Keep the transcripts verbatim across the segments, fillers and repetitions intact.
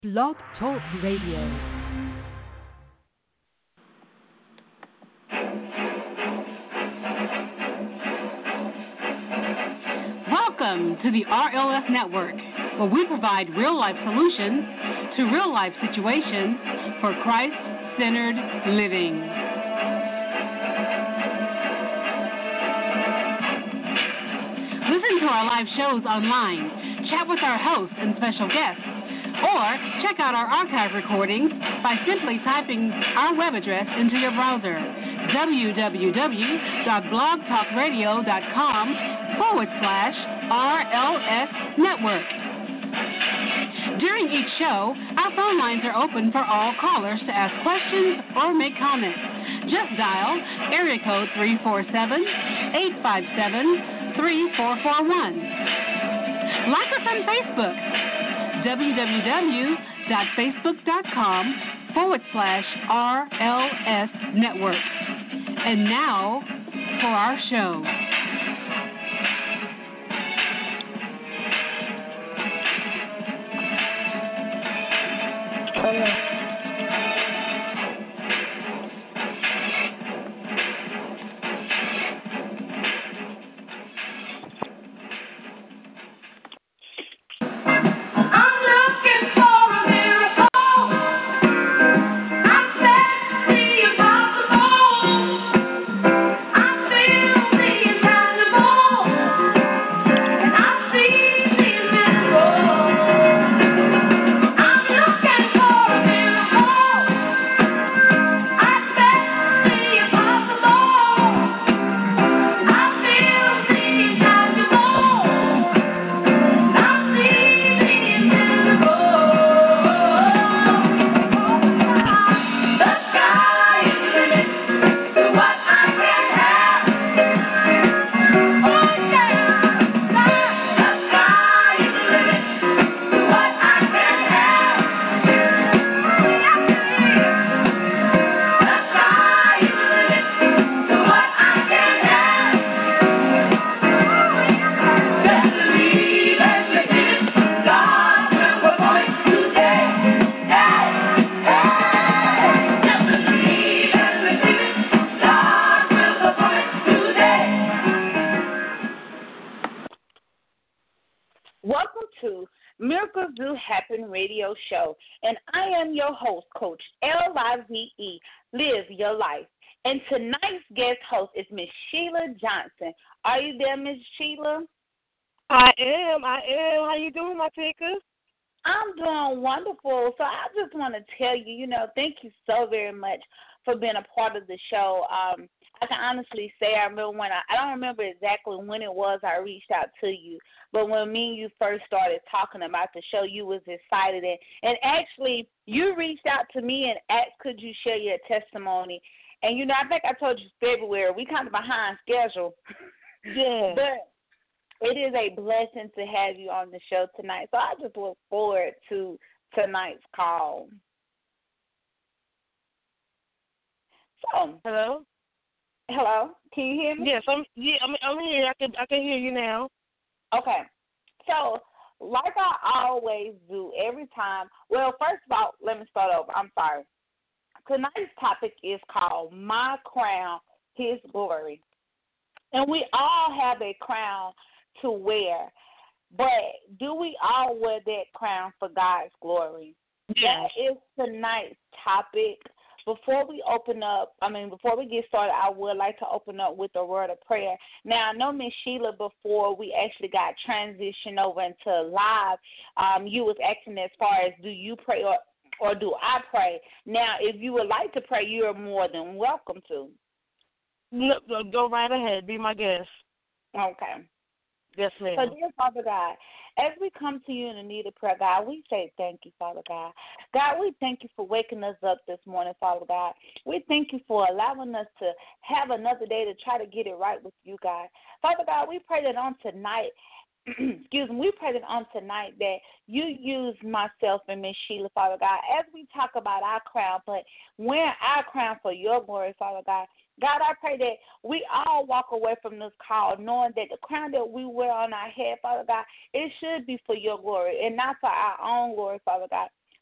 Blog Talk Radio. Welcome to the R L S Network, where we provide real-life solutions to real-life situations for Christ-centered living. Listen to our live shows online, chat with our hosts and special guests, or check out our archive recordings by simply typing our web address into your browser, www.blogtalkradio.com forward slash RLS Network. During each show, our phone lines are open for all callers to ask questions or make comments. Just dial area code three four seven, eight five seven, three four four one. Like us on Facebook, www.facebook.com forward slash RLS Network. And now for our show. Okay. Radio show, and I am your host, Coach L I V E, Live Your Life. And tonight's guest host is Miss Sheila Johnson. Are you there, Miss Sheila? I am. I am. How you doing, my picker? I'm doing wonderful. So I just want to tell you, you know, thank you so very much for being a part of the show. Um, I can honestly say I remember when I, I don't remember exactly when it was I reached out to you, but when me and you first started talking about the show, you was excited. And, and actually, you reached out to me and asked, could you share your testimony? And, you know, I think I told you February. We kind of behind schedule. Yeah. But it is a blessing to have you on the show tonight. So I just look forward to tonight's call. So, hello? Hello? Can you hear me? Yes, I'm yeah, I'm I'm here. I can I can hear you now. Okay. So, like I always do every time, well, first of all, let me start over. I'm sorry. Tonight's topic is called My Crown, His Glory. And we all have a crown to wear, but do we all wear that crown for God's glory? Yes. That is tonight's topic. Before we open up, I mean, before we get started, I would like to open up with a word of prayer. Now, I know, Miss Sheila, before we actually got transitioned over into live, um, you was asking as far as do you pray or, or do I pray? Now, if you would like to pray, you are more than welcome to. No, go right ahead. Be my guest. Okay. Yes, ma'am. So, dear Father God, as we come to you in the need of prayer, God, we say thank you, Father God. God, we thank you for waking us up this morning, Father God. We thank you for allowing us to have another day to try to get it right with you, God. Father God, we pray that on tonight, excuse me, we pray that on tonight that you use myself and Miss Sheila, Father God, as we talk about our crown, but wearing our crown for your glory, Father God. God, I pray that we all walk away from this call knowing that the crown that we wear on our head, Father God, it should be for your glory and not for our own glory, Father God.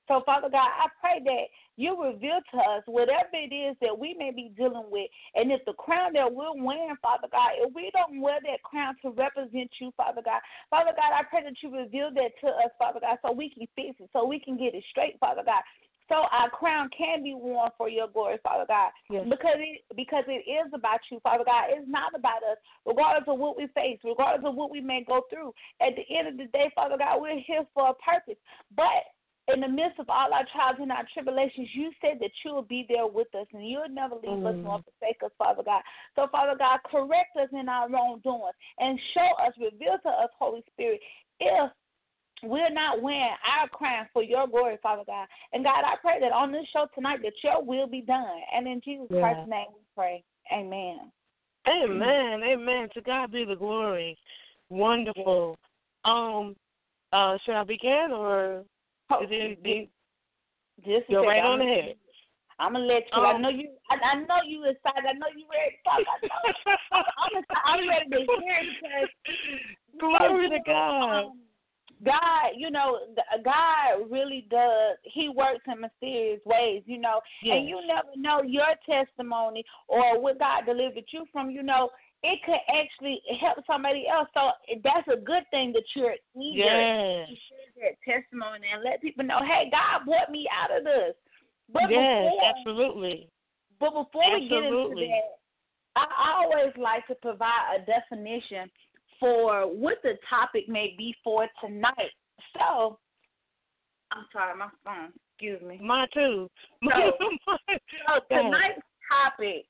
So, Father God, I pray that you reveal to us whatever it is that we may be dealing with. And if the crown that we're wearing, Father God, if we don't wear that crown to represent you, Father God, Father God, I pray that you reveal that to us, Father God, so we can fix it, so we can get it straight, Father God. So our crown can be worn for your glory, Father God, yes. because it because it is about you, Father God. It's not about us, regardless of what we face, regardless of what we may go through. At the end of the day, Father God, we're here for a purpose. But in the midst of all our trials and our tribulations, you said that you will be there with us and you'll never leave mm. us nor forsake us, Father God. So, Father God, correct us in our wrongdoings and show us, reveal to us, Holy Spirit, if we're not wearing our crown for your glory, Father God. And, God, I pray that on this show tonight that your will be done. And in Jesus yeah. Christ's name we pray. Amen. Amen. Amen. To God be the glory. Wonderful. Um, uh, should I begin or oh, is there anything? Just Go right on ahead. I'm gonna let you. Um, I know you. I, I know you excited. I know you ready to talk. I know. I'm, I'm ready to hear it because glory to God. Um, God, you know, God really does. He works in mysterious ways, you know, yes. and you never know your testimony or what God delivered you from, you know, it could actually help somebody else. So that's a good thing that you're eager yes. to share that testimony and let people know, hey, God brought me out of this. But yes, before, absolutely. But before absolutely. we get into that, I, I always like to provide a definition for what the topic may be for tonight. So, I'm sorry, my phone, excuse me. Mine too. So, so tonight's topic,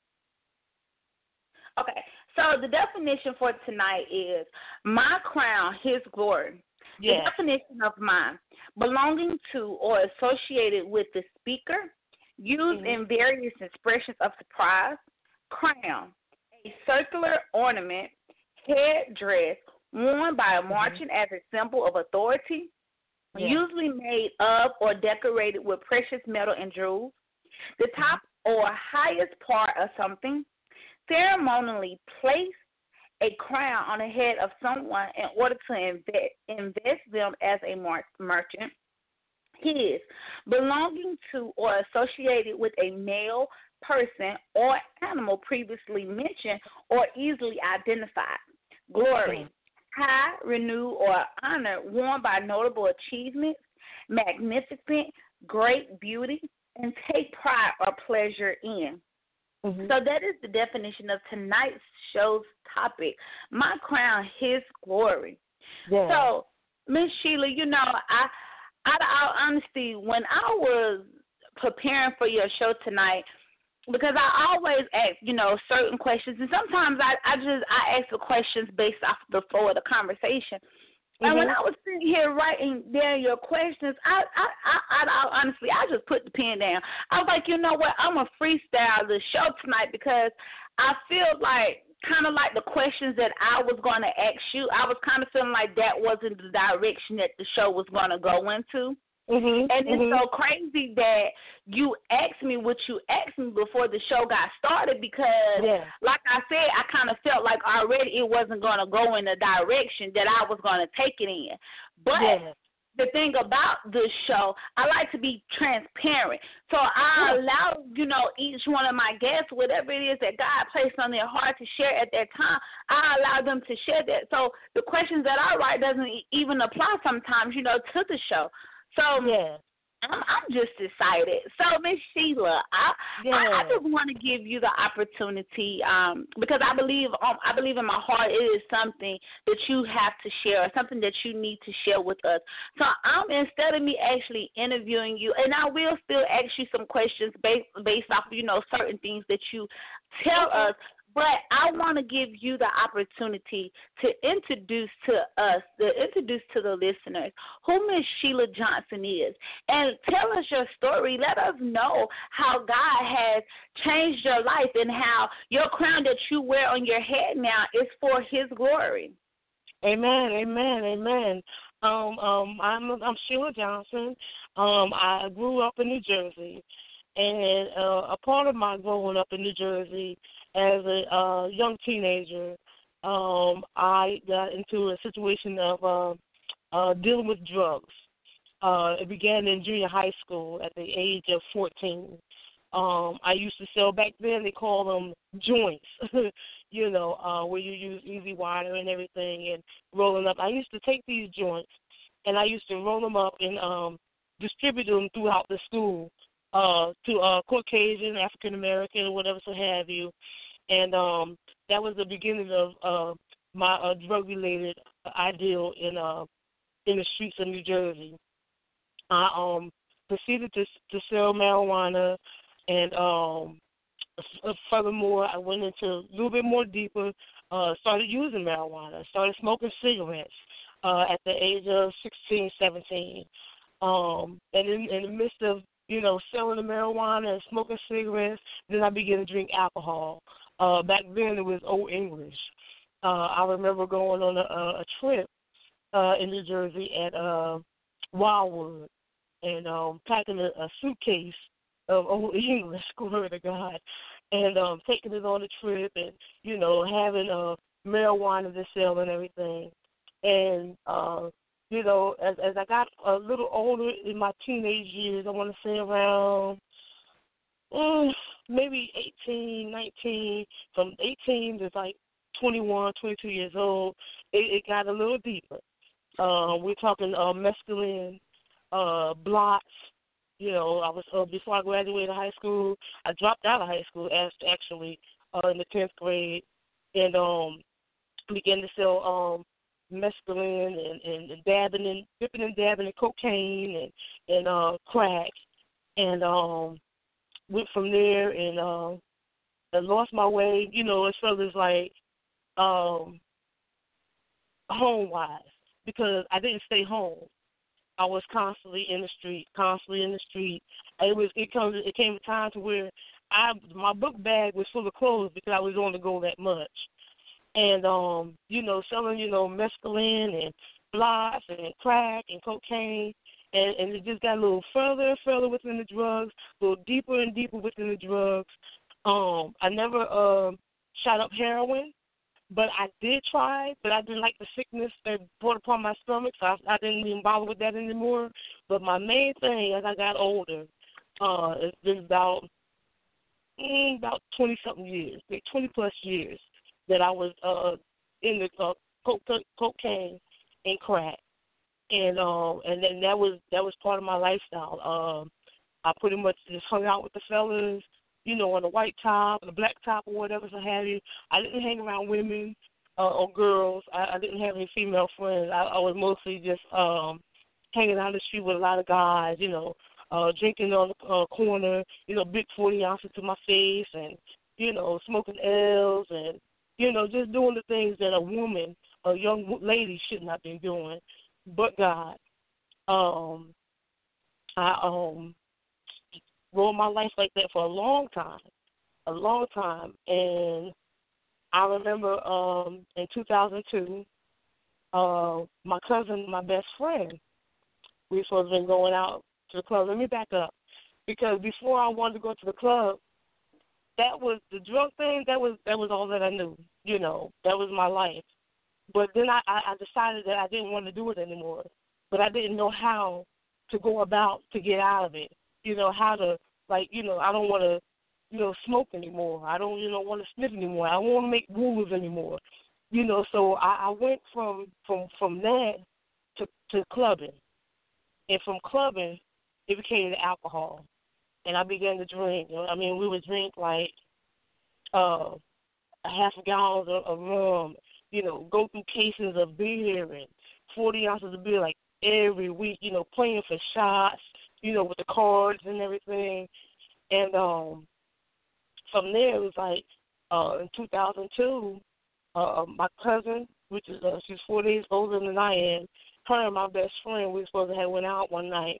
okay, so the definition for tonight is my crown, his glory. Yes. The definition of mine, belonging to or associated with the speaker, used mm-hmm. in various expressions of surprise, crown, a circular ornament, headdress worn by a marching mm-hmm. as a symbol of authority, yeah. usually made of or decorated with precious metal and jewels, the top mm-hmm. or highest part of something, ceremonially place a crown on the head of someone in order to invest, invest them as a mar- merchant, his, belonging to or associated with a male person or animal previously mentioned or easily identified. Glory, high, renew, or honor worn by notable achievements, magnificent, great beauty, and take pride or pleasure in. Mm-hmm. So that is the definition of tonight's show's topic, my crown, his glory. Yeah. So, Miss Sheila, you know, I, out of all honesty, when I was preparing for your show tonight, because I always ask, you know, certain questions, and sometimes I, I just I ask the questions based off the flow of the conversation. Mm-hmm. And when I was sitting here writing down your questions, I, I, I, I, honestly, I just put the pen down. I was like, you know what, I'm going to freestyle the show tonight because I feel like kind of like the questions that I was going to ask you, I was kind of feeling like that wasn't the direction that the show was going to go into. Mm-hmm, and it's mm-hmm. so crazy that you asked me what you asked me before the show got started because, yeah. like I said, I kind of felt like already it wasn't going to go in the direction that I was going to take it in. But yeah. the thing about this show, I like to be transparent. So I yeah. allow, you know, each one of my guests, whatever it is that God placed on their heart to share at that time, I allow them to share that. So the questions that I write doesn't even apply sometimes, you know, to the show. So yeah. I'm, I'm just excited. So, Miss Sheila, I, yeah. I I just want to give you the opportunity um, because I believe um, I believe in my heart it is something that you have to share, something that you need to share with us. So, I'm instead of me actually interviewing you, and I will still ask you some questions based based off you know certain things that you tell okay. us. But I want to give you the opportunity to introduce to us, to introduce to the listeners who Miss Sheila Johnson is. And tell us your story. Let us know how God has changed your life and how your crown that you wear on your head now is for his glory. Amen, amen, amen. Um, um, I'm, I'm Sheila Johnson. Um, I grew up in New Jersey. And uh, a part of my growing up in New Jersey as a uh, young teenager, um, I got into a situation of uh, uh, dealing with drugs. Uh, it began in junior high school at the age of fourteen. Um, I used to sell back then. They call them joints, you know, uh, where you use easy water and everything and rolling up. I used to take these joints and I used to roll them up and um, distribute them throughout the school uh, to uh, Caucasian, African American, whatever so have you. And um, that was the beginning of uh, my uh, drug-related ideal in uh, in the streets of New Jersey. I um, proceeded to to sell marijuana, and um, f- furthermore, I went into a little bit more deeper. Uh, started using marijuana. Started smoking cigarettes uh, at the age of sixteen, seventeen. Um, and in, in the midst of you know selling the marijuana and smoking cigarettes, then I began to drink alcohol. Uh, back then, it was Old English. Uh, I remember going on a, a trip uh, in New Jersey at uh, Wildwood and um, packing a, a suitcase of Old English, glory to God, and um, taking it on the trip and, you know, having uh, marijuana to sell and everything. And, uh, you know, as, as I got a little older in my teenage years, I want to say around mm, maybe eighteen, nineteen, from eighteen to like twenty-one, twenty-two years old, it, it got a little deeper. Uh, we're talking uh, mescaline, uh, blocks. You know, I was uh, before I graduated high school, I dropped out of high school as actually uh, in the tenth grade, and um, began to sell um, mescaline and, and, and dabbing and dipping and dabbing in cocaine and and uh, crack, and um, went from there and uh, and lost my way. You know, as far as like um, home wise, because I didn't stay home. I was constantly in the street, constantly in the street. It was it comes it came a time to where I my book bag was full of clothes because I was on the go that much, and um you know selling you know mescaline and blocks and crack and cocaine, and and it just got a little further and further within the drugs, a little deeper and deeper within the drugs. Um, I never um shot up heroin. But I did try, but I didn't like the sickness that brought upon my stomach, so I, I didn't even bother with that anymore. But my main thing as I got older, uh, it's been about mm, about twenty something years, like twenty plus years that I was uh in the uh, coke, cocaine and crack, and um and then that was that was part of my lifestyle. Um, I pretty much just hung out with the fellas, you know, on a white top, on a black top, or whatever, so have you. I didn't hang around women uh, or girls. I, I didn't have any female friends. I, I was mostly just um, hanging out the street with a lot of guys, you know, uh, drinking on the uh, corner, you know, big forty ounces to my face, and, you know, smoking L's, and, you know, just doing the things that a woman, a young lady should not be doing, but God. Um, I, um, rolled my life like that for a long time, a long time. And I remember um, in two thousand two, uh, my cousin, my best friend, we were supposed to be going out to the club. Let me back up, because before I wanted to go to the club, that was the drug thing. That was that was all that I knew. You know, that was my life. But then I, I decided that I didn't want to do it anymore. But I didn't know how to go about to get out of it. You know, how to, like, you know, I don't want to, you know, smoke anymore. I don't, you know, want to sniff anymore. I don't want to make moves anymore. You know, so I, I went from, from, from that to, to clubbing. And from clubbing, it became the alcohol. And I began to drink. You know, I mean, we would drink, like, uh, a half a gallon of, of rum, you know, go through cases of beer and forty ounces of beer, like, every week, you know, playing for shots, you know, with the cards and everything. And um, from there, it was like uh, in two thousand two, uh, my cousin, which is uh, she's four days older than I am, her and my best friend, we were supposed to have went out one night.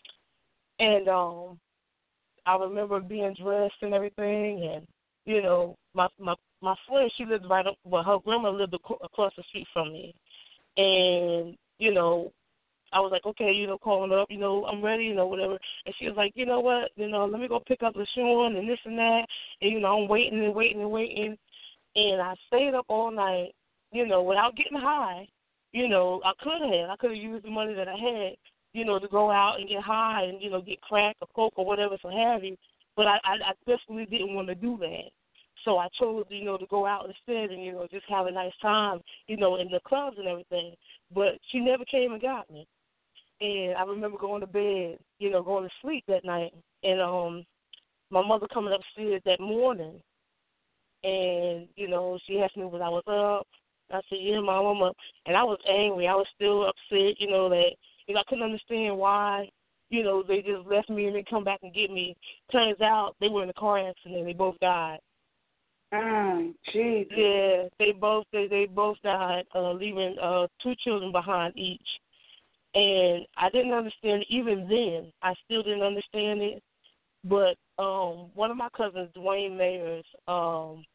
And um, I remember being dressed and everything, and, you know, my my, my friend, she lived right up, well, her grandma lived ac- across the street from me. And, you know, I was like, okay, you know, calling her up, you know, I'm ready, you know, whatever. And she was like, you know what, you know, let me go pick up LaShawn and this and that. And, you know, I'm waiting and waiting and waiting. And I stayed up all night, you know, without getting high. You know, I could have. I could have used the money that I had. you know, to go out and get high and, you know, get crack or coke or whatever, so have you. But I, I, I definitely didn't want to do that. So I chose, you know, to go out instead and, you know, just have a nice time, you know, in the clubs and everything. But she never came and got me. And I remember going to bed, you know, going to sleep that night. And um, my mother coming upstairs that morning. And, you know, she asked me was I was up. I said, yeah, Mom, I'm up. And I was angry. I was still upset, you know, that, you know, I couldn't understand why, you know, they just left me and then come back and get me. Turns out they were in a car accident and they both died. Mm, Jesus. Yeah, they both they, they both died, uh, leaving uh, two children behind each. And I didn't understand it even then. I still didn't understand it. But um, one of my cousins, Dwayne Mayers, um,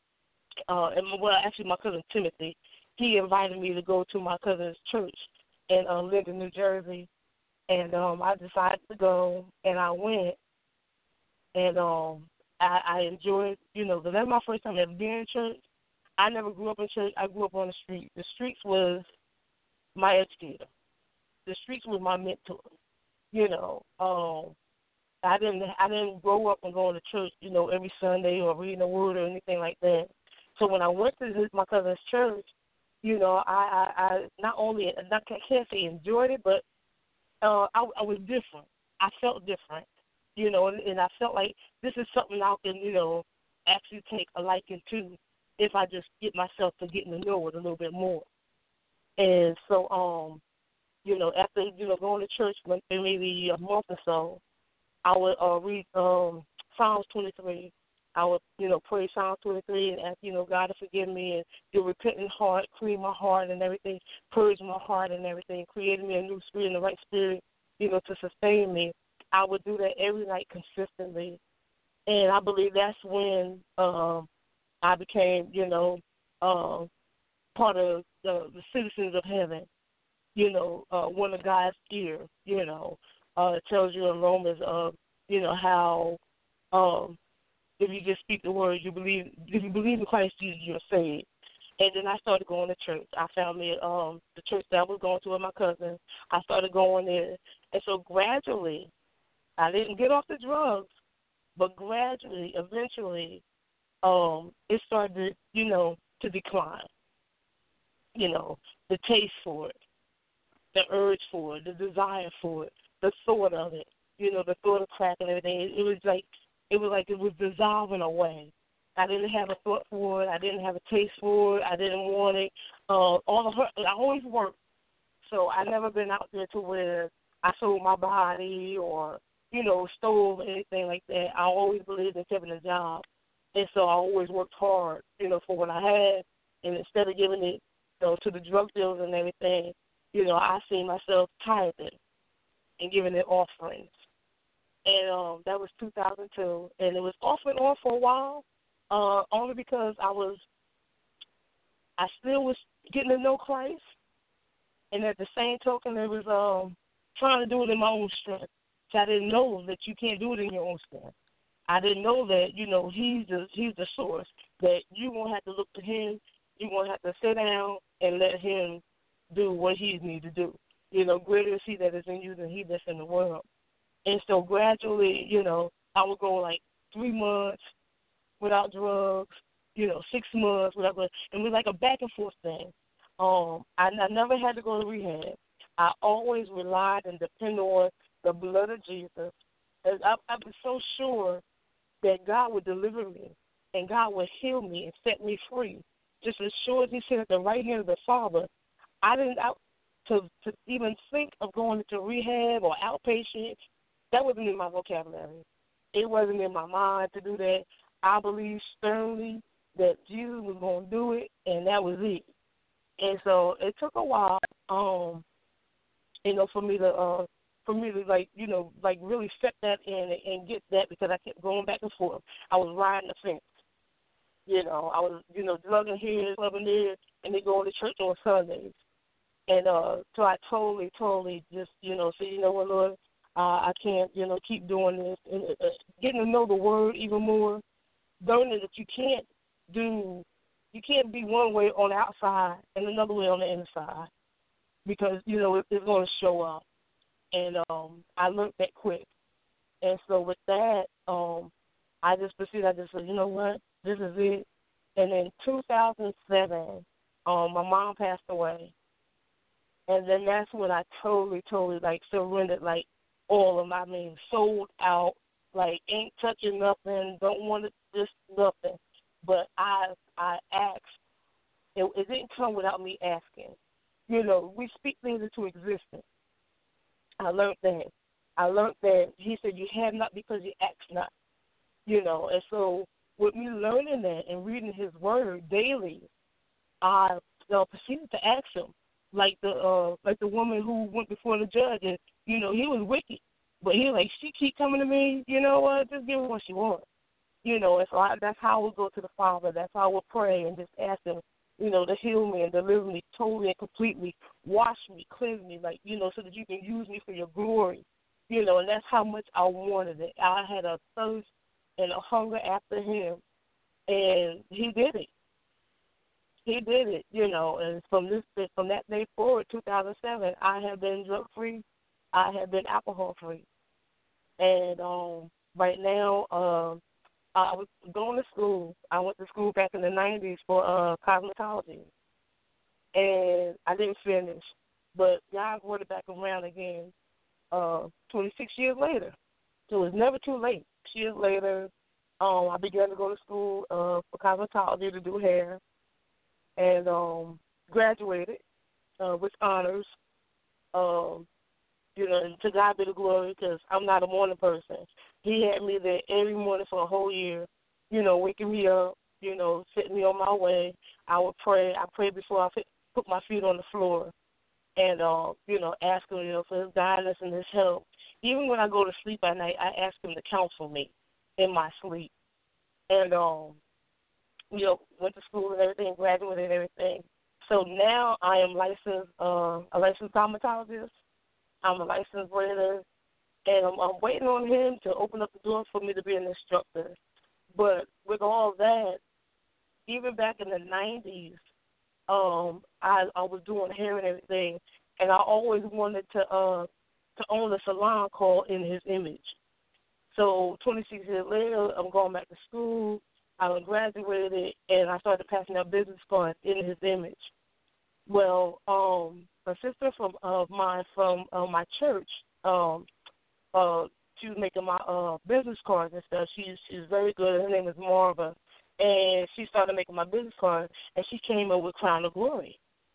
uh, and well, actually my cousin Timothy, he invited me to go to my cousin's church in uh, Linden, New Jersey. And um, I decided to go, and I went. And um, I, I enjoyed, you know, that was my first time ever being in church. I never grew up in church. I grew up on the street. The streets was my educator. The streets was my mentor. You know, um, I didn't I didn't grow up and going to church, you know, every Sunday or reading the Word or anything like that. So when I went to his, my cousin's church, you know, I, I, I not only I can't say enjoyed it, but uh, I, I was different. I felt different. You know, and, and I felt like this is something I can, you know, actually take a liking to if I just get myself to getting to know it a little bit more. And so, um, you know, after, you know, going to church for maybe a month or so, I would uh, read um, Psalms twenty-three. I would, you know, pray Psalms twenty-three and ask, you know, God to forgive me and your repentant heart, clean my heart and everything, purge my heart and everything, create me a new spirit and the right spirit, you know, to sustain me. I would do that every night consistently. And I believe that's when um, I became, you know, uh, part of the, the citizens of heaven, you know, uh, one of God's ear, you know. Uh, it tells you in Romans, uh, you know, how um, if you just speak the word, you believe, if you believe in Christ Jesus, you're saved. And then I started going to church. I found me um, the church that I was going to with my cousin. I started going there. And so gradually, I didn't get off the drugs, but gradually, eventually, um, it started, you know, to decline. You know, the taste for it, the urge for it, the desire for it, the thought of it, you know, the thought of crack and everything. It, it was like it was like it was dissolving away. I didn't have a thought for it. I didn't have a taste for it. I didn't want it. Uh, all of her, I always worked, so I never been out there to where I sold my body or, you know, stole anything like that. I always believed in having a job, and so I always worked hard, you know, for what I had. And instead of giving it, you know, to the drug dealers and everything, you know, I see myself tithing and giving it offerings. And um, that was two thousand two, and it was off and on for a while, uh, only because I was, I still was getting to know Christ, and at the same token, it was um, trying to do it in my own strength. So I didn't know that you can't do it in your own strength. I didn't know that, you know, he's the he's the source, that you won't have to look to him. You won't have to sit down and let him do what he needs to do. You know, greater is he that is in you than he that's in the world. And so gradually, you know, I would go like three months without drugs, you know, six months without drugs. And it was like a back and forth thing. Um, I, I never had to go to rehab. I always relied and depended on the blood of Jesus. And I, I was so sure that God would deliver me and God would heal me and set me free. Just as sure as he said at the right hand of the Father, I didn't out to to even think of going into rehab or outpatient. That wasn't in my vocabulary. It wasn't in my mind to do that. I believed sternly that Jesus was going to do it, and that was it. And so it took a while, um, you know, for me to, uh, for me to like, you know, like really set that in and, and get that, because I kept going back and forth. I was riding the fence. You know, I was, you know, drugging here, clubbing there, and then going to church on Sundays. And uh, so I totally, totally just, you know, said, you know what, Lord, uh, I can't, you know, keep doing this. And uh, getting to know the word even more, learning that you can't do, you can't be one way on the outside and another way on the inside, because, you know, it, it's going to show up. and um, I learned that quick. And so with that, um, I just proceeded. I just said, you know what, this is it. And in two thousand seven, um, my mom passed away, and then that's when I totally, totally like surrendered, like all of my, I mean, sold out, like ain't touching nothing, don't want to just nothing. But I, I asked. It, it didn't come without me asking. You know, we speak things into existence. I learned that. I learned that he said you have not because you ask not. You know, and so with me learning that and reading his word daily, I uh, proceeded to ask him, like the uh, like the woman who went before the judge, and you know he was wicked, but he like she keep coming to me. You know what? Just give her what she wants. You know, and so I, that's how I would go to the Father. That's how I would pray and just ask him, you know, to heal me and deliver me totally and completely, wash me, cleanse me, like, you know, so that you can use me for your glory. You know, and that's how much I wanted it. I had a thirst and a hunger after him, and he did it. He did it, you know, and from this from that day forward, two thousand seven, I have been drug-free. I have been alcohol-free. And um, right now, um, I was going to school. I went to school back in the nineties for uh, cosmetology, and I didn't finish. But God brought it back around again uh, twenty-six years later. So it's never too late. Six years later, um, I began to go to school uh, for cosmetology to do hair, and um, graduated uh, with honors. Um, you know, and to God be the glory, because I'm not a morning person. He had me there every morning for a whole year, you know, waking me up, you know, setting me on my way. I would pray. I prayed before I put my feet on the floor, and, uh, you know, ask him, you know, for his guidance and his help. Even when I go to sleep at night, I ask him to counsel me in my sleep. And, um, you know, went to school and everything, graduated and everything. So now I am licensed, uh, a licensed cosmetologist. I'm a licensed braider, and I'm, I'm waiting on him to open up the door for me to be an instructor. But with all that, even back in the nineties, um, I, I was doing hair and everything, and I always wanted to uh, to own a salon called In His Image. So twenty-six years later, I'm going back to school. I graduated, and I started passing out business cards in His Image. Well, um, a sister from of uh, mine from uh, my church, um, uh, she was making my uh, business cards and stuff. She's she's very good. Her name is Marva, and she started making my business cards, and she came up with Crown of Glory,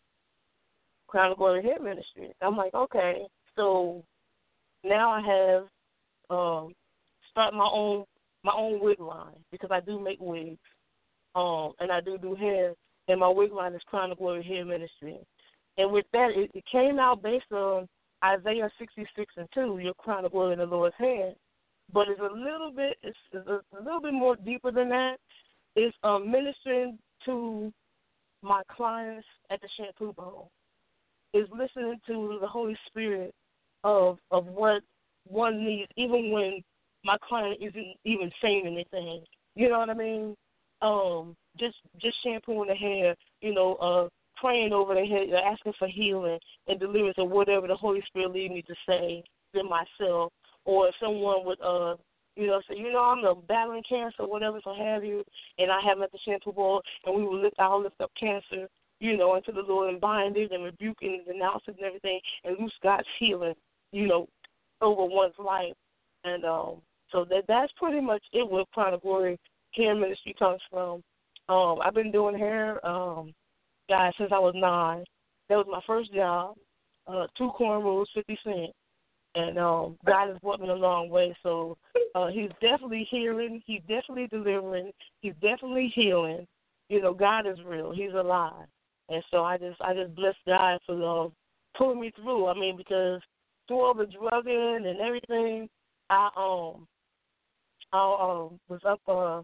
Crown of Glory Hair Ministry. I'm like, okay, so now I have um, started my own my own wig line, because I do make wigs, um, and I do do hair. And my wig line is Crown of Glory Hair Ministry. And with that, it, it came out based on Isaiah sixty-six and two, your crown of glory in the Lord's hand. But it's a little bit, it's, it's a, a little bit more deeper than that. It's um, ministering to my clients at the shampoo bowl. It's listening to the Holy Spirit of of what one needs, even when my client isn't even saying anything. You know what I mean? Um, just just shampooing the hair, you know, uh, praying over the hair, asking for healing and deliverance or whatever the Holy Spirit lead me to say to myself, or if someone would, uh, you know, say, you know, I'm battling cancer, whatever, so have you, and I have them at the shampoo bowl, and we will lift, I'll lift up cancer, you know, unto the Lord and bind it and rebuke it and denounce it and everything, and loose God's healing, you know, over one's life. And um, so that that's pretty much it where Crown of Glory Hair Ministry comes from. Um, I've been doing hair, um, guys, since I was nine. That was my first job. Uh, two cornrows, fifty cents. And um, God has brought me a long way. So uh, he's definitely healing. He's definitely delivering. He's definitely healing. You know, God is real. He's alive. And so I just I just bless God for uh, pulling me through. I mean, because through all the drugging and everything, I um I um, was up, uh,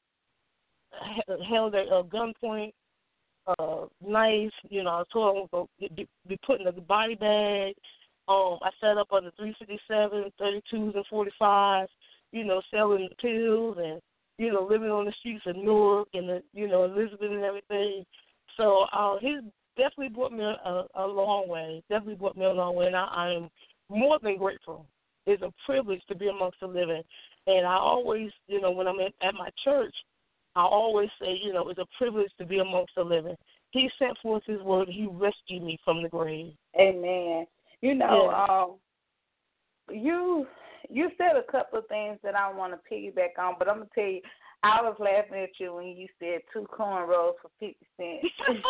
held at a gunpoint, uh, knife. You know, I was told I was going to be put in a body bag. Um, I set up on the three fifty-seven, thirty-twos, and forty-fives, you know, selling pills and, you know, living on the streets of Newark and, the, you know, Elizabeth and everything. So uh, he's definitely brought me a, a long way, definitely brought me a long way, and I, I'm more than grateful. It's a privilege to be amongst the living. And I always, you know, when I'm at, at my church, I always say, you know, it's a privilege to be amongst the living. He sent forth his word. He rescued me from the grave. Amen. You know, Yeah. um, you you said a couple of things that I want to piggyback on, but I'm going to tell you, I was laughing at you when you said two cornrows for fifty cents.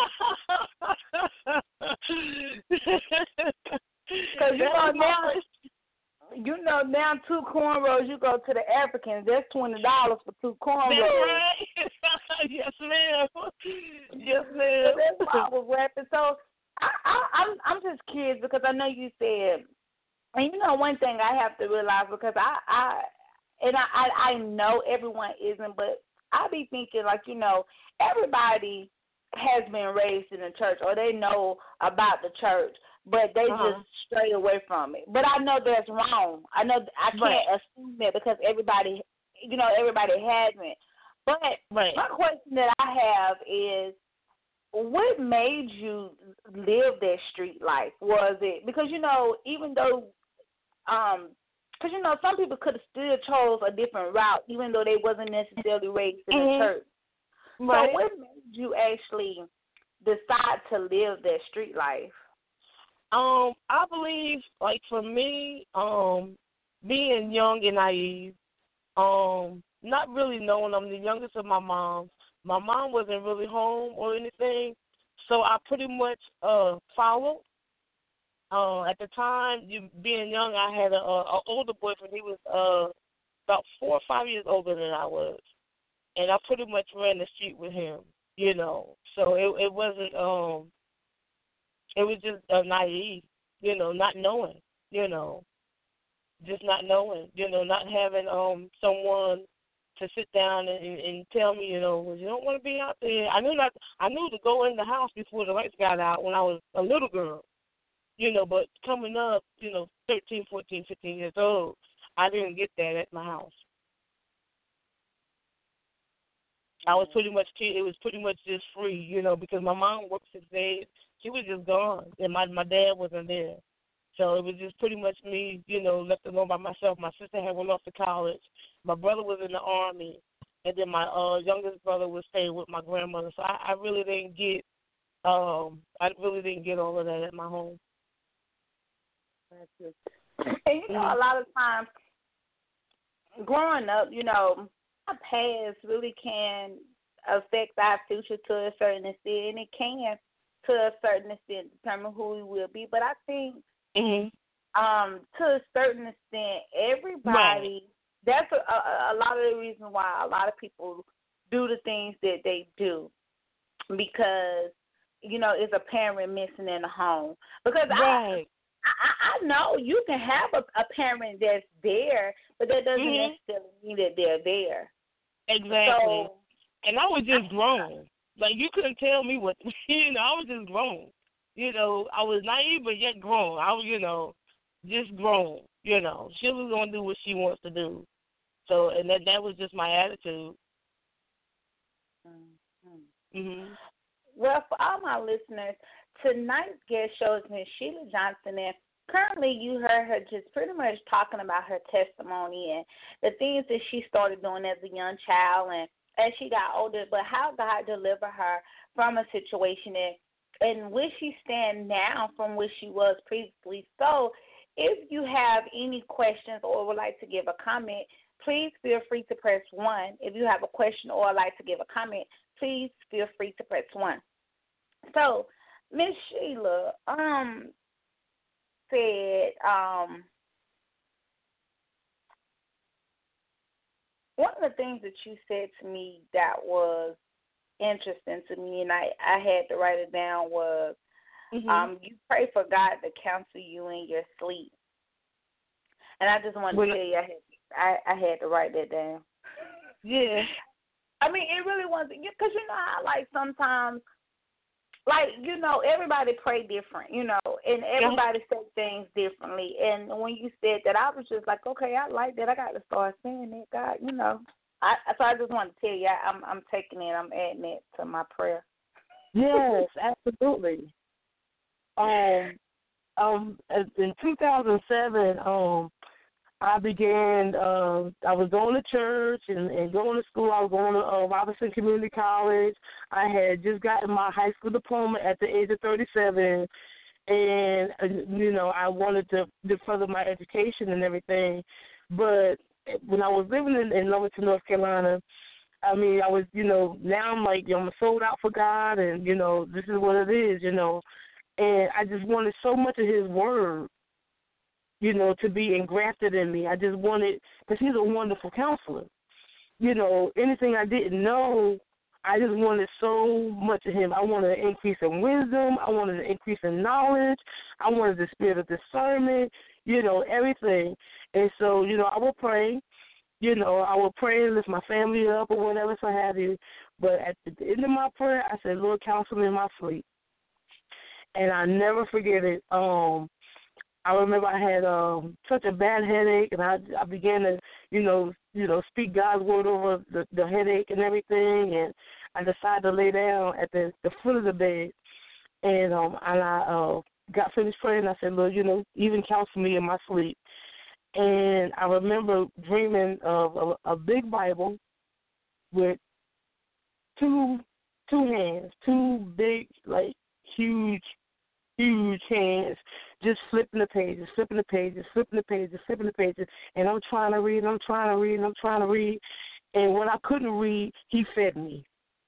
Because you know now, you know now two cornrows, you go to the Africans, that's twenty dollars for two cornrows. That's right. Yes, ma'am. Yes, ma'am. So that's why I was laughing. So I, I, I'm I'm just curious because I know you said, and you know one thing I have to realize because I, I and I, I, I know everyone isn't, but I be thinking like, you know, everybody has been raised in the church or they know about the church, but they uh-huh. just stray away from it. But I know that's wrong. I know I can't right. assume that because everybody, you know, everybody hasn't. But right. my question that I have is, what made you live that street life? Was it because, you know, even though, um, because, you know, some people could have still chose a different route, even though they wasn't necessarily raised in mm-hmm. the church. Right. So what made you actually decide to live that street life? Um, I believe, like, for me, um, being young and naive, um, not really knowing I'm the youngest of my moms. My mom wasn't really home or anything, so I pretty much uh, followed. Uh, at the time, you, being young, I had a, a older boyfriend. He was uh, about four or five years older than I was, and I pretty much ran the street with him, you know. So it, it wasn't, um, it was just uh, naive, you know, not knowing, you know, just not knowing, you know, not having um someone to sit down and, and, and tell me, you know, well, you don't want to be out there. I knew not. I knew to go in the house before the lights got out when I was a little girl, you know. But coming up, you know, thirteen, fourteen, fifteen years old, I didn't get that at my house. I was pretty much, it was pretty much just free, you know, because my mom worked six days. She was just gone, and my my dad wasn't there. So it was just pretty much me, you know, left alone by myself. My sister had went off to college. My brother was in the Army, and then my uh, youngest brother was staying with my grandmother. So I, I really didn't get, um, I really didn't get all of that at my home. And you know, a lot of times, growing up, you know, our past really can affect our future to a certain extent, and it can, to a certain extent, determine who we will be. But I think, mm-hmm. um, to a certain extent, everybody. Right. That's a, a, a lot of the reason why a lot of people do the things that they do, because, you know, it's a parent missing in the home. Because right. I, I, I know you can have a, a parent that's there, but that doesn't mm-hmm. necessarily mean that they're there. Exactly. So, and I was just grown. Like, you couldn't tell me what, you know, I was just grown. You know, I was naive, but yet grown. I was, you know, just grown. You know, she was going to do what she wants to do. So, and that that was just my attitude. Mm-hmm. Mm-hmm. Well, for all my listeners, tonight's guest show is Miz Sheila Johnson, and currently you heard her just pretty much talking about her testimony and the things that she started doing as a young child and as she got older, but how God delivered her from a situation and, and where she stands now from where she was previously. So if you have any questions or would like to give a comment, please feel free to press one. If you have a question or would like to give a comment, please feel free to press one. So, Miz Sheila um, said, um, one of the things that you said to me that was interesting to me, and I, I had to write it down, was mm-hmm. um, you pray for God to counsel you in your sleep. And I just wanted well, to tell you, I had, I, I had to write that down. Yeah. I mean, it really wasn't, because you know how, like, sometimes, like, you know, everybody pray different, you know, and everybody yeah. say things differently. And when you said that, I was just like, okay, I like that. I got to start saying that, God, you know. I, so I just wanted to tell you, I, I'm, I'm taking it, I'm adding it to my prayer. Yes, absolutely. Um, um, in two thousand seven, um, I began, uh, I was going to church and, and going to school. I was going to uh, Robinson Community College. I had just gotten my high school diploma at the age of thirty-seven. And, uh, you know, I wanted to, to further my education and everything. But when I was living in, in Lovington, North Carolina, I mean, I was, you know, now I'm like, you know, I'm sold out for God, and, you know, this is what it is, you know. And I just wanted so much of his word, you know, to be engrafted in me. I just wanted, because he's a wonderful counselor. You know, anything I didn't know, I just wanted so much of him. I wanted an increase in wisdom. I wanted an increase in knowledge. I wanted the spirit of discernment, you know, everything. And so, you know, I would pray. You know, I would pray and lift my family up or whatever, so have you. But at the end of my prayer, I said, Lord, counsel me in my sleep. And I never forget it. Um, I remember I had um, such a bad headache, and I, I began to, you know, you know, speak God's word over the, the headache and everything. And I decided to lay down at the, the foot of the bed, and um, and I uh, got finished praying. And I said, Lord, you know, even counsel me in my sleep. And I remember dreaming of a, a big Bible with two two hands, two big, like huge, huge hands, just flipping the pages, flipping the pages, flipping the pages, flipping the pages. And I'm trying to read, I'm trying to read, I'm trying to read. And when I couldn't read, he fed me.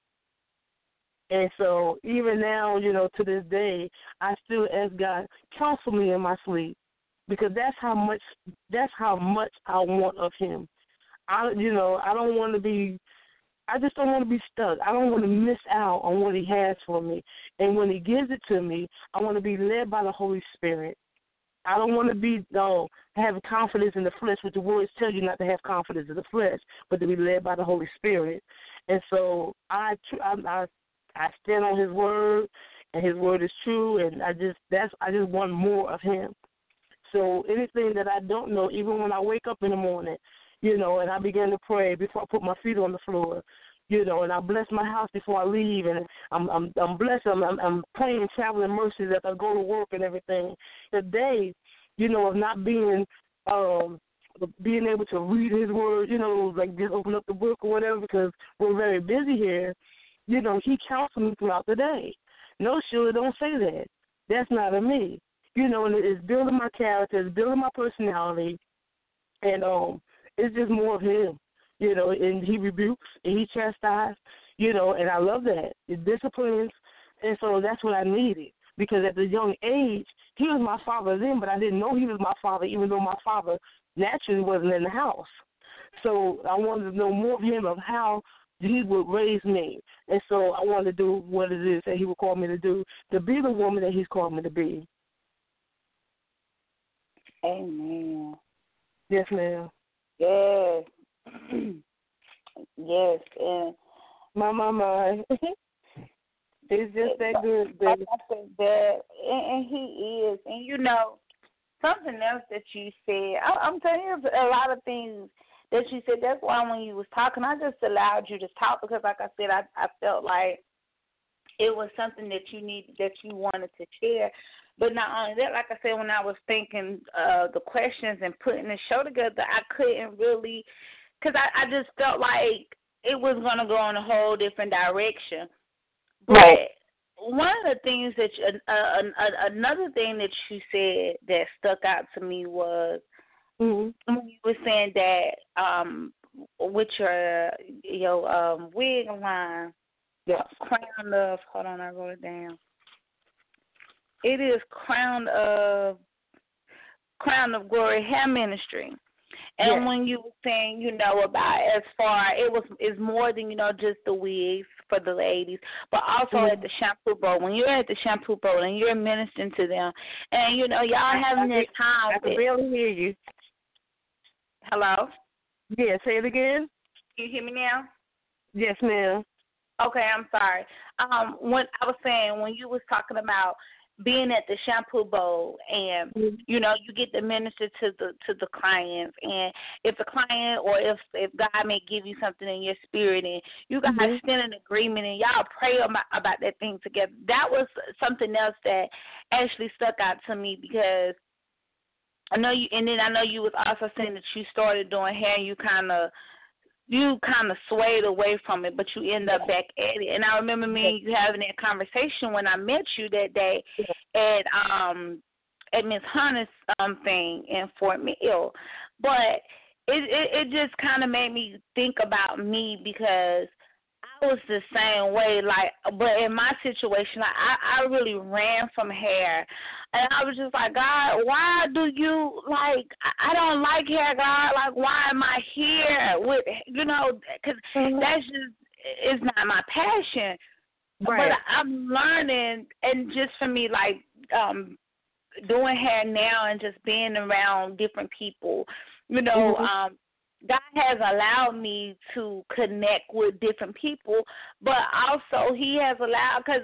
And so even now, you know, to this day, I still ask God, counsel me in my sleep. Because that's how much that's how much I want of him. I you know, I don't want to be I just don't want to be stuck. I don't want to miss out on what he has for me. And when he gives it to me, I want to be led by the Holy Spirit. I don't want to be no have confidence in the flesh, which the words tell you not to have confidence in the flesh, but to be led by the Holy Spirit. And so I I I, I stand on his word, and his word is true, and I just that's I just want more of him. So anything that I don't know, even when I wake up in the morning, you know, and I begin to pray before I put my feet on the floor, you know, and I bless my house before I leave, and I'm I'm I'm blessed. I'm I'm, I'm praying traveling mercies as I go to work and everything. The day, you know, of not being um being able to read his word, you know, like just open up the book or whatever, because we're very busy here. You know, he counsels me throughout the day. No, Sheila, don't say that. That's not of me. You know, and it's building my character, it's building my personality, and um, it's just more of him, you know, and he rebukes and he chastises, you know, and I love that. It disciplines, and so that's what I needed, because at the young age, he was my father then, but I didn't know he was my father, even though my father naturally wasn't in the house. So I wanted to know more of him, of how he would raise me, and so I wanted to do what it is that he would call me to do, to be the woman that he's called me to be. Amen. Yes, ma'am. Yes. Yes. And my, my, my. It's just that good, baby. Like I said, that, and, and he is. And, you know, something else that you said, I, I'm telling you a lot of things that you said. That's why when you was talking, I just allowed you to talk, because, like I said, I, I felt like it was something that you needed, that you wanted to share. But not only that, like I said, when I was thinking uh, the questions and putting the show together, I couldn't really, because I, I just felt like it was going to go in a whole different direction. But right. One of the things that, you, uh, uh, another thing that you said that stuck out to me was mm-hmm. when you were saying that um, with your, your um, wig line, yes. Crown of, hold on, I wrote it down. It is Crown of Crown of Glory Hair Ministry. And yes. when you were saying, you know, about as far, it was is more than, you know, just the wigs for the ladies, but also mm-hmm. at the shampoo bowl. When you're at the shampoo bowl and you're ministering to them, and, you know, y'all having I this time. I can with, barely hear you. Hello? Yeah, say it again. Can you hear me now? Yes, ma'am. Okay, I'm sorry. Um, when I was saying, when you was talking about being at the shampoo bowl, and you know, you get to minister to the to the clients, and if the client or if if God may give you something in your spirit, and you guys mm-hmm. stand in agreement and y'all pray about, about that thing together. That was something else that actually stuck out to me, because I know you, and then I know you was also saying that you started doing hair, and you kind of you kind of swayed away from it, but you end up back at it. And I remember me and you having that conversation when I met you that day at um at Miss Hunter's um thing in Fort Mill. But it it, it just kind of made me think about me, because I was the same way, like, but in my situation, like, I, I really ran from hair, and I was just like, God, why do you, like, I don't like hair, God, like, why am I here with, you know, because mm-hmm. that's just, it's not my passion, right. But I'm learning, and just for me, like, um, doing hair now and just being around different people, you know, mm-hmm. um, God has allowed me to connect with different people, but also He has allowed, because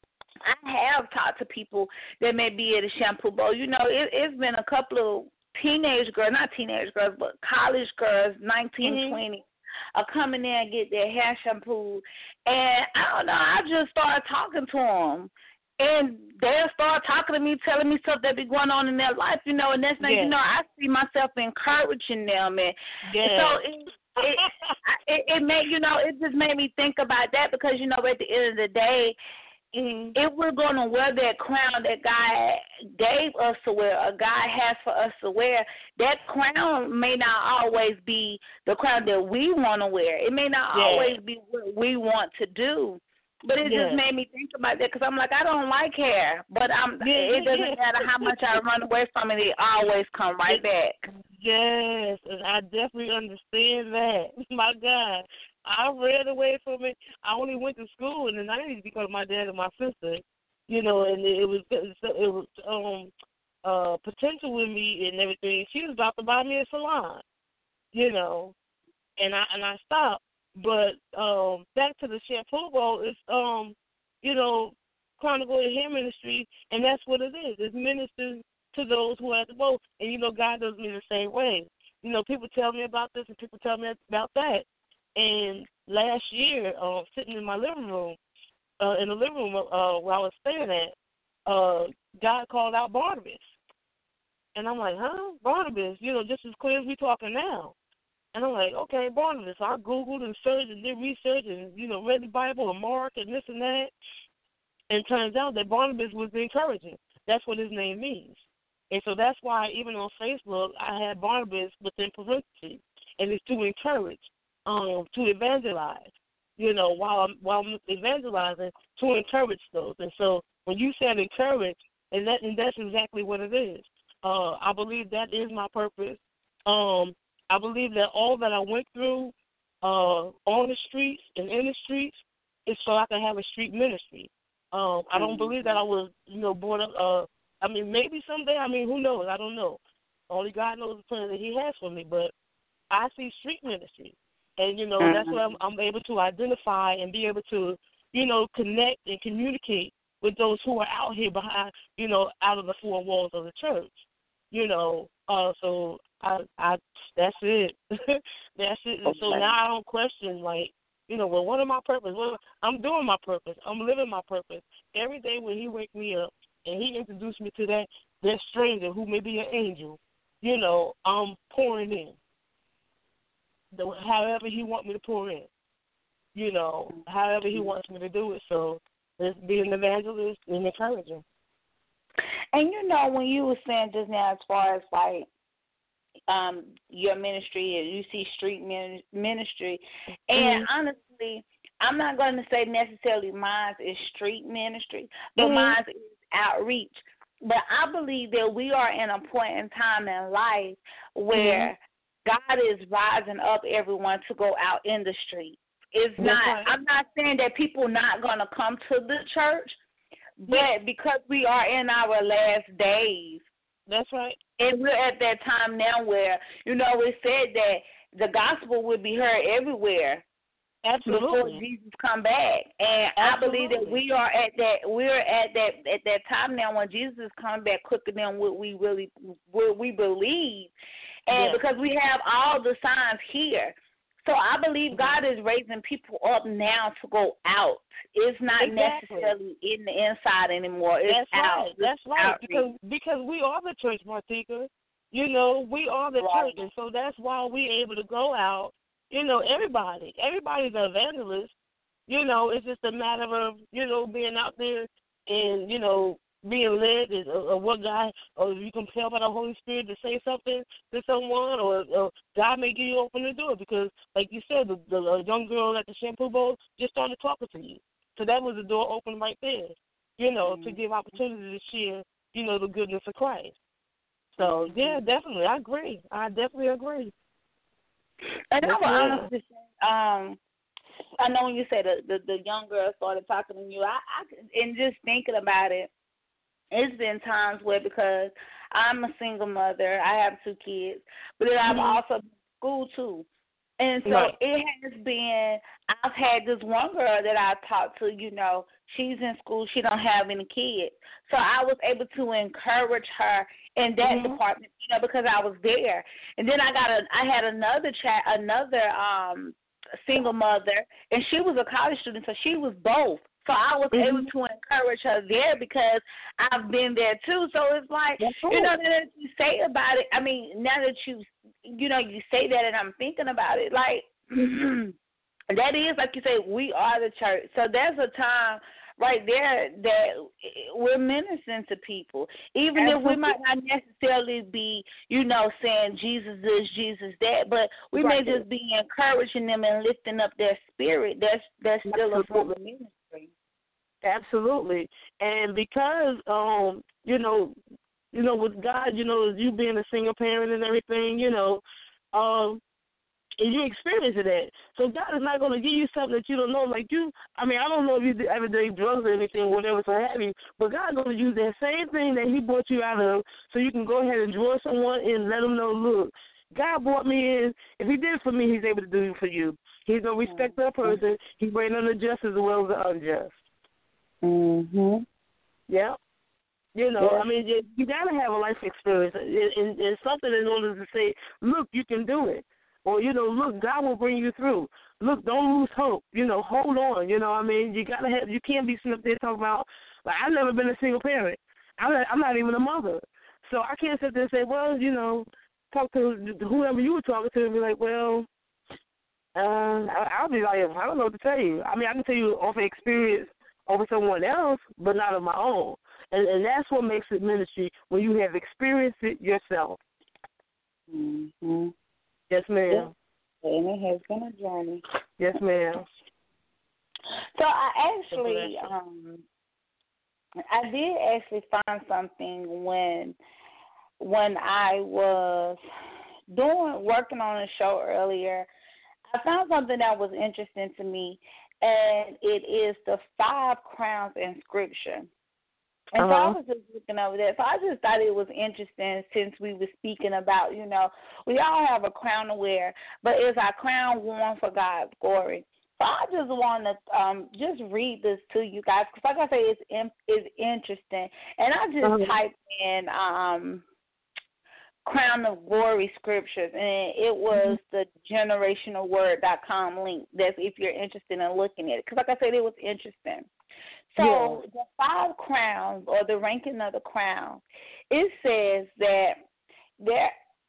I have talked to people that may be at a shampoo bowl. You know, it, it's been a couple of teenage girls, not teenage girls, but college girls, nineteen, mm-hmm. twenty, are coming in and get their hair shampooed. And I don't know, I just started talking to them. And they'll start talking to me, telling me stuff that be going on in their life, you know, and that's not, yeah. you know, I see myself encouraging them. And yeah. so it, it, it, it made, you know, it just made me think about that, because, you know, at the end of the day, mm-hmm. if we're going to wear that crown that God gave us to wear, or God has for us to wear, that crown may not always be the crown that we want to wear. It may not yeah. always be what we want to do. But it yeah. just made me think about that, because I'm like, I don't like hair, but I'm, yeah, it doesn't yeah. matter how much I run away from it, it always come right back. Yes, and I definitely understand that. My God, I ran away from it. I only went to school in the nineties because of my dad and my sister, you know, and it was it was um uh potential with me and everything. She was about to buy me a salon, you know, and I and I stopped. But um, back to the shampoo bowl, it's, um, you know, Chronicle of Hair Ministry, and that's what it is. It's ministers to those who are at the bowl. And, you know, God does me the same way. You know, people tell me about this and people tell me about that. And last year, uh, sitting in my living room, uh, in the living room uh, where I was staying at, uh, God called out Barnabas. And I'm like, huh? Barnabas? You know, just as clear as we talking now. And I'm like, okay, Barnabas. So I Googled and searched and did research and, you know, read the Bible and Mark and this and that. And it turns out that Barnabas was encouraging. That's what his name means. And so that's why even on Facebook I had Barnabas within parentheses. And it's to encourage, um, to evangelize, you know, while I'm, while I'm evangelizing, to encourage those. And so when you said encourage, and, that, and that's exactly what it is. Uh, I believe that is my purpose. Um, I believe that all that I went through uh, on the streets and in the streets is so I can have a street ministry. Um, I don't believe that I was, you know, born up. Uh, I mean, maybe someday. I mean, who knows? I don't know. Only God knows the plan that He has for me. But I see street ministry, and you know, mm-hmm. that's what I'm, I'm able to identify and be able to, you know, connect and communicate with those who are out here behind, you know, out of the four walls of the church. You know, uh, so. I, I, that's it. That's it. And so now I don't question, like, you know, well, what are my purpose? Well, I'm doing my purpose. I'm living my purpose. Every day when He wake me up and He introduced me to that, that stranger who may be an angel, you know, I'm pouring in. The, however He want me to pour in, you know, however He wants me to do it. So it's being an evangelist and encouraging. And, you know, when you were saying just now as far as, like, um, your ministry, and you see street ministry, and mm-hmm. honestly, I'm not going to say necessarily mine is street ministry, but mm-hmm. mine is outreach. But I believe that we are in a point in time in life where mm-hmm. God is rising up everyone to go out in the street. It's That's not. Right. I'm not saying that people not going to come to the church, but yeah. because we are in our last days. That's right. And we're at that time now where, you know, it said that the gospel would be heard everywhere. Absolutely. before Jesus come back. And Absolutely. I believe that we are at that we're at that at that time now when Jesus is coming back quicker than what we really what we believe. And yeah. because we have all the signs here. So I believe God is raising people up now to go out. It's not exactly. necessarily in the inside anymore. It's That's out. right. That's it's right. Outreach. Because because we are the church, Martika. You know, we are the right. church, and so that's why we're able to go out. You know, everybody, everybody's an evangelist. You know, it's just a matter of, you know, being out there and, you know, being led is uh, what God, or you compelled by the Holy Spirit to say something to someone, or, or God may give you open the door because, like you said, the, the uh, young girl at the shampoo bowl just started talking to you. So that was the door open right there, you know, mm-hmm. to give opportunity to share, you know, the goodness of Christ. So, yeah, definitely. I agree. I definitely agree. And yes, I will honestly say, um, I know when you said the, the the young girl started talking to you, I, I and just thinking about it, it's been times where because I'm a single mother, I have two kids, but then I've mm-hmm. also been in school too. And so right. it has been, I've had this one girl that I talked to, you know, she's in school, she don't have any kids. So I was able to encourage her in that mm-hmm. department, you know, because I was there. And then I got a, I had another chat, another um, single mother, and she was a college student, so she was both. So I was mm-hmm. able to encourage her there because I've been there too. So it's like, cool. you know, that you say about it, I mean, now that you, you know, you say that and I'm thinking about it, like, that is, like you say, we are the church. So there's a time right there that we're ministering to people. Even Absolutely. if we might not necessarily be, you know, saying Jesus this, Jesus that, but we right. may just be encouraging them and lifting up their spirit. That's, that's still Absolutely. a form of ministry. Absolutely. And because, um, you know, you know, with God, you know, you being a single parent and everything, you know, um, and you experiencing that. So God is not going to give you something that you don't know. Like you, I mean, I don't know if you ever did drugs or anything, whatever, so have you, but God's going to use that same thing that he brought you out of so you can go ahead and draw someone and let them know, look, God brought me in. If he did it for me, he's able to do it for you. He's going to respect that person. He's bringing on the just as well as the unjust. Mm-hmm. Yeah. You know, yeah. I mean, you, you got to have a life experience and, and, and something in order to say, look, you can do it. Or, you know, look, God will bring you through. Look, don't lose hope. You know, hold on. You know what I mean? You got to have, you can't be sitting up there talking about, like, I've never been a single parent. I'm not, I'm not even a mother. So I can't sit there and say, well, you know, talk to whoever you were talking to and be like, well, uh, I'll be like, I don't know what to tell you. I mean, I can tell you off of experience over someone else, but not of my own. And, and that's what makes it ministry, when you have experienced it yourself. Mm-hmm. Yes, ma'am. And it has been a journey. Yes, ma'am. So I actually, um, I did actually find something when, when I was doing, working on a show earlier. I found something that was interesting to me, and it is the five crowns in Scripture. And uh-huh. so I was just looking over that. So I just thought it was interesting since we were speaking about, you know, we all have a crown to wear, but is our crown worn for God's glory? So I just want to um, just read this to you guys because, like I say, it's, it's interesting. And I just uh-huh. typed in um, Crown of Glory scriptures, and it was mm-hmm. the generational word dot com link. That's if you're interested in looking at it. Because, like I said, it was interesting. So yeah. the five crowns, or the ranking of the crown, it says that there,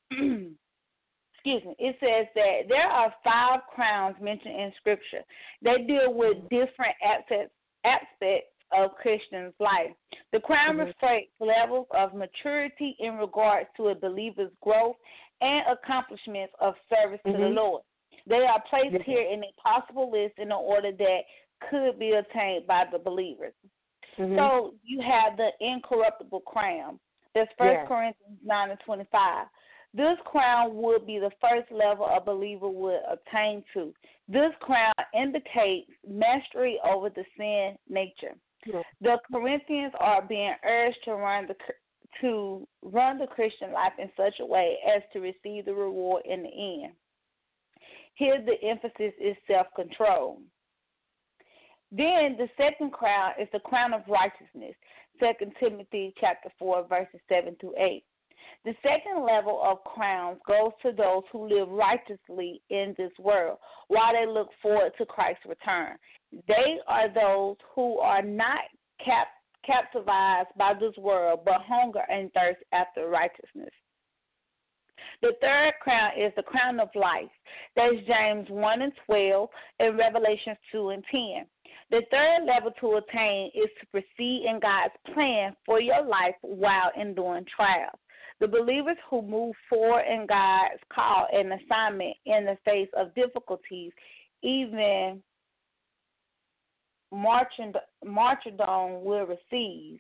excuse me, it says that there are five crowns mentioned in Scripture. They deal with different aspects, aspects of Christians' life. The crown mm-hmm. reflects levels of maturity in regards to a believer's growth and accomplishments of service mm-hmm. to the Lord. They are placed mm-hmm. here in a possible list in the order that could be attained by the believers. Mm-hmm. So you have the incorruptible crown. That's First yeah. Corinthians nine and twenty-five. This crown would be the first level a believer would obtain to. This crown indicates mastery over the sin nature. Yeah. The Corinthians are being urged to run the to run the Christian life in such a way as to receive the reward in the end. Here the emphasis is self-control. Then the second crown is the crown of righteousness, Second Timothy chapter four, verses seven through eight. The second level of crowns goes to those who live righteously in this world while they look forward to Christ's return. They are those who are not cap- captivated by this world but hunger and thirst after righteousness. The third crown is the crown of life. That's James one and twelve and Revelation two and ten. The third level to attain is to proceed in God's plan for your life while enduring trials. The believers who move forward in God's call and assignment in the face of difficulties, even martyrdom will receive.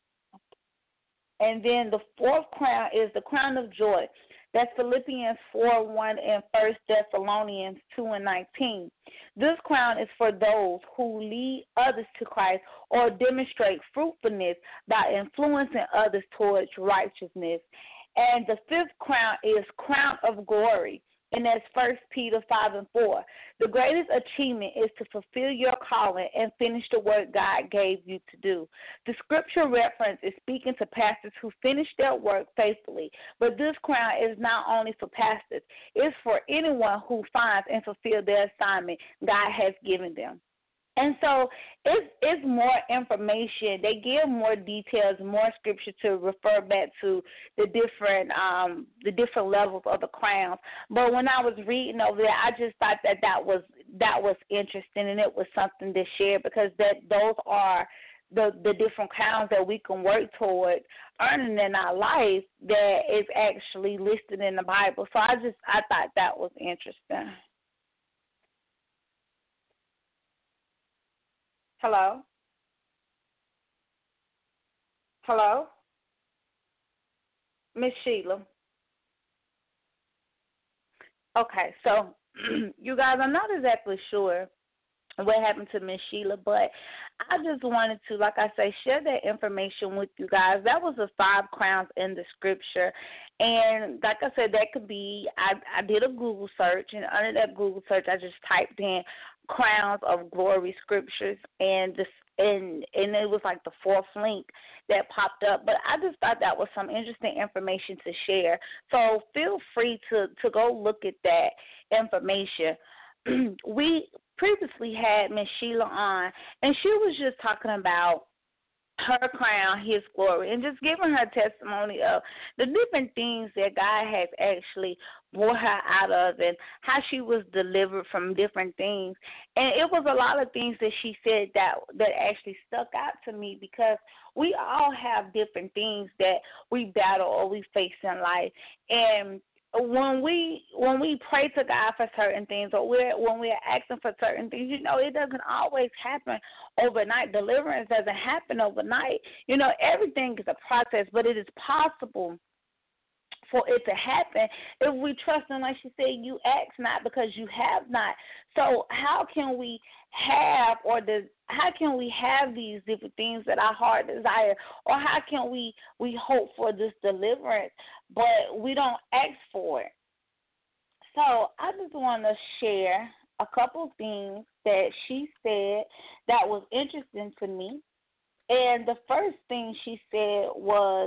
And then the fourth crown is the crown of joy. That's Philippians four one and First Thessalonians two and nineteen. This crown is for those who lead others to Christ or demonstrate fruitfulness by influencing others towards righteousness. And the fifth crown is crown of glory, and that's First Peter five and four. The greatest achievement is to fulfill your calling and finish the work God gave you to do. The scripture reference is speaking to pastors who finish their work faithfully, but this crown is not only for pastors, it's for anyone who finds and fulfills their assignment God has given them. And so it's, it's more information. They give more details, more scripture to refer back to the different um, the different levels of the crowns. But when I was reading over there, I just thought that that was that was interesting, and it was something to share because that those are the the different crowns that we can work toward earning in our life that is actually listed in the Bible. So I just I thought that was interesting. Hello? Hello? Miss Sheila. Okay, so you guys, I'm not exactly sure what happened to Miss Sheila, but I just wanted to, like I say, share that information with you guys. That was the five crowns in the scripture. And like I said, that could be, I, I did a Google search, and under that Google search, I just typed in crowns of glory scriptures, and this and and it was like the fourth link that popped up. But I just thought that was some interesting information to share. So feel free to, to go look at that information. We previously had Miss Sheila on, and she was just talking about her crown, his glory, and just giving her testimony of the different things that God has actually brought her out of and how she was delivered from different things. And it was a lot of things that she said that that actually stuck out to me because we all have different things that we battle or we face in life. And when we when we pray to God for certain things, or we're, when we're asking for certain things, you know, it doesn't always happen overnight. Deliverance doesn't happen overnight. You know, everything is a process, but it is possible for it to happen if we trust Him. Like she said, you ask not because you have not. So how can we have or the how can we have these different things that our heart desire, or how can we we hope for this deliverance but we don't ask for it? So I just want to share a couple things that she said that was interesting to me. And the first thing she said was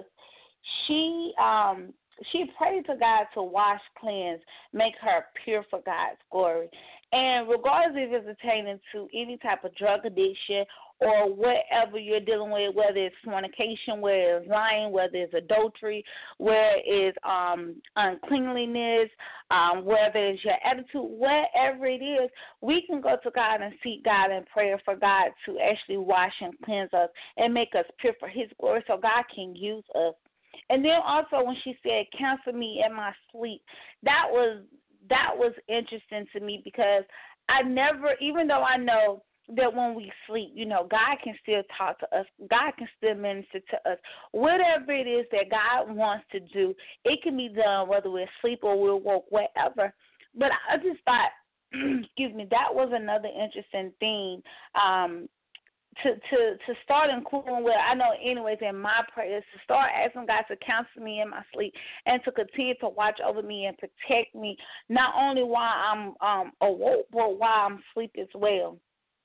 she um she prayed to God to wash, cleanse, make her pure for God's glory. And regardless if it's pertaining to any type of drug addiction or whatever you're dealing with, whether it's fornication, whether it's lying, whether it's adultery, whether it's um, uncleanliness, um, whether it's your attitude, whatever it is, we can go to God and seek God in prayer for God to actually wash and cleanse us and make us pure for His glory so God can use us. And then also when she said, counsel me in my sleep, that was that was interesting to me because I never, even though I know that when we sleep, you know, God can still talk to us. God can still minister to us. Whatever it is that God wants to do, it can be done whether we're asleep or we're woke, whatever. But I just thought, excuse me, that was another interesting thing um, to, to, to start including what I know anyways in my prayers, to start asking God to counsel me in my sleep and to continue to watch over me and protect me, not only while I'm um, awoke, but while I'm asleep as well.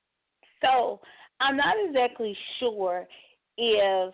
So I'm not exactly sure if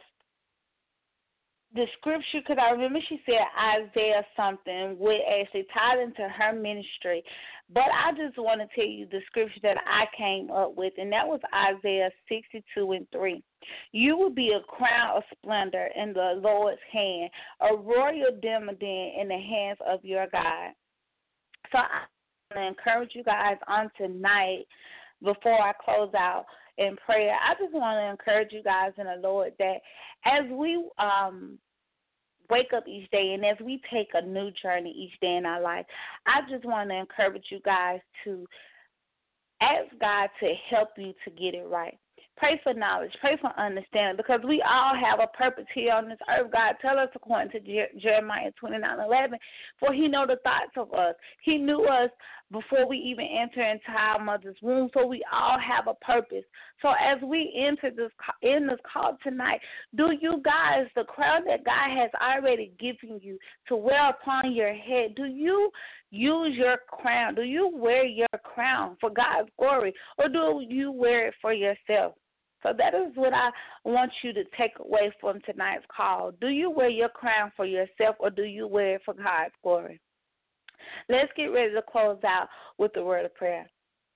the scripture, because I remember she said Isaiah something, would actually tie into her ministry. But I just want to tell you the scripture that I came up with, and that was Isaiah sixty-two and three. You will be a crown of splendor in the Lord's hand, a royal diadem in the hands of your God. So I want to encourage you guys on tonight, before I close out in prayer, I just want to encourage you guys in the Lord that as we um, wake up each day and as we take a new journey each day in our life, I just want to encourage you guys to ask God to help you to get it right. Pray for knowledge. Pray for understanding, because we all have a purpose here on this earth. God tell us according to Jer- Jeremiah twenty-nine eleven, for he know the thoughts of us. He knew us before we even enter into our mother's womb, so we all have a purpose. So as we enter this in this call tonight, do you guys, the crown that God has already given you to wear upon your head, do you use your crown? Do you wear your crown for God's glory, or do you wear it for yourself? So that is what I want you to take away from tonight's call. Do you wear your crown for yourself, or do you wear it for God's glory? Let's get ready to close out with the word of prayer.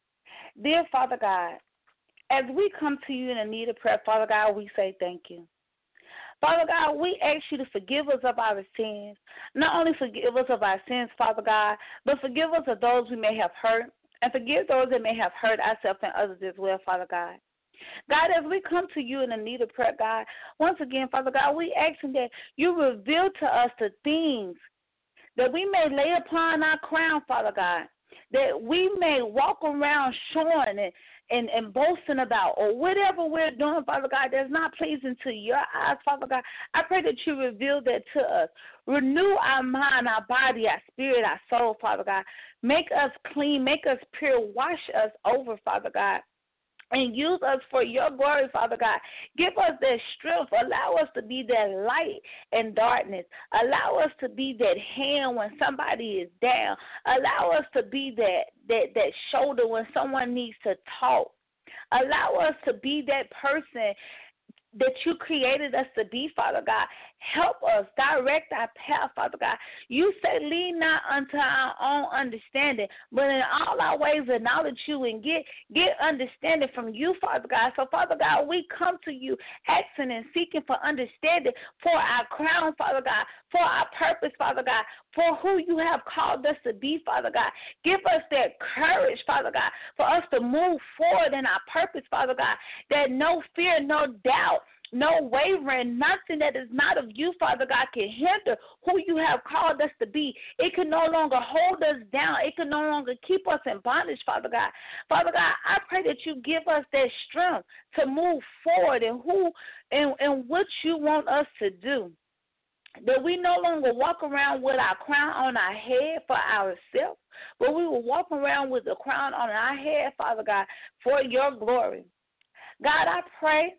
Dear Father God, as we come to you in a need of prayer, Father God, we say thank you. Father God, we ask you to forgive us of our sins. Not only forgive us of our sins, Father God, but forgive us of those we may have hurt, and forgive those that may have hurt ourselves and others as well, Father God. God, as we come to you in the need of prayer, God, once again, Father God, we ask that you reveal to us the things that we may lay upon our crown, Father God, that we may walk around showing it and, and boasting about, or whatever we're doing, Father God, that's not pleasing to your eyes, Father God. I pray that you reveal that to us. Renew our mind, our body, our spirit, our soul, Father God. Make us clean, make us pure, wash us over, Father God, and use us for your glory, Father God. Give us that strength. Allow us to be that light in darkness. Allow us to be that hand when somebody is down. Allow us to be that, that, that shoulder when someone needs to talk. Allow us to be that person that you created us to be, Father God. Help us, direct our path, Father God. You say, lean not unto our own understanding, but in all our ways acknowledge you and get, get understanding from you, Father God. So, Father God, we come to you asking and seeking for understanding for our crown, Father God, for our purpose, Father God, for who you have called us to be, Father God. Give us that courage, Father God, for us to move forward in our purpose, Father God, that no fear, no doubt, no wavering, nothing that is not of you, Father God, can hinder who you have called us to be. It can no longer hold us down. It can no longer keep us in bondage, Father God. Father God, I pray that you give us that strength to move forward in who and, and what you want us to do. That we no longer walk around with our crown on our head for ourselves, but we will walk around with the crown on our head, Father God, for your glory. God, I pray,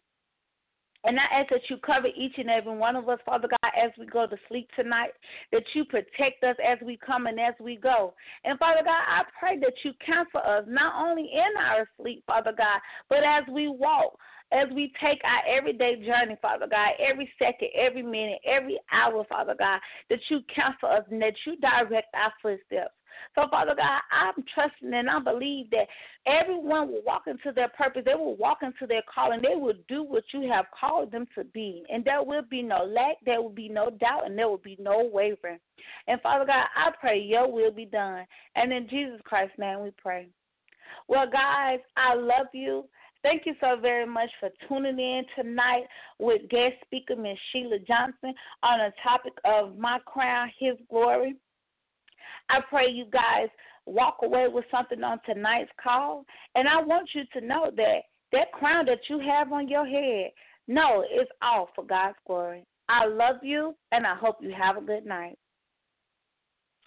and I ask that you cover each and every one of us, Father God, as we go to sleep tonight, that you protect us as we come and as we go. And, Father God, I pray that you counsel us not only in our sleep, Father God, but as we walk, as we take our everyday journey, Father God, every second, every minute, every hour, Father God, that you counsel us and that you direct our footsteps. So, Father God, I'm trusting and I believe that everyone will walk into their purpose. They will walk into their calling. They will do what you have called them to be. And there will be no lack, there will be no doubt, and there will be no wavering. And, Father God, I pray your will be done. And in Jesus Christ's name we pray. Well, guys, I love you. Thank you so very much for tuning in tonight with guest speaker Miz Sheila Johnson on the topic of My Crown, His Glory. I pray you guys walk away with something on tonight's call. And I want you to know that that crown that you have on your head, no, it's all for God's glory. I love you, and I hope you have a good night.